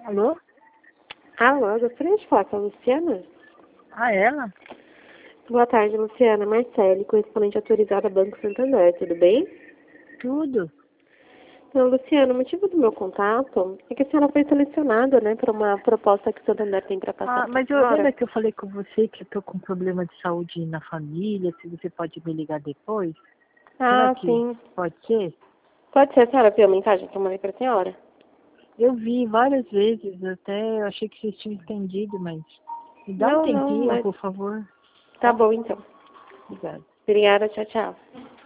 Alô? Alô, gostaria de falar com a Luciana? Ah, ela? Boa tarde, Luciana. Marcele, correspondente autorizada Banco Santander, tudo bem? Tudo. Então, Luciana, o motivo do meu contato é que a senhora foi selecionada, né, para uma proposta que o Santander tem para passar para a Mas senhora. lembra que eu falei com você que eu tô com problema de saúde na família, se você pode me ligar depois? Será que Sim. pode ser? Pode ser, a senhora viu a mensagem que eu mandei para a senhora? Eu vi várias vezes, até eu achei que vocês tinham entendido, mas me dá um Não, tempinho, mas por favor. tá bom então. Obrigada. Obrigada, tchau, tchau.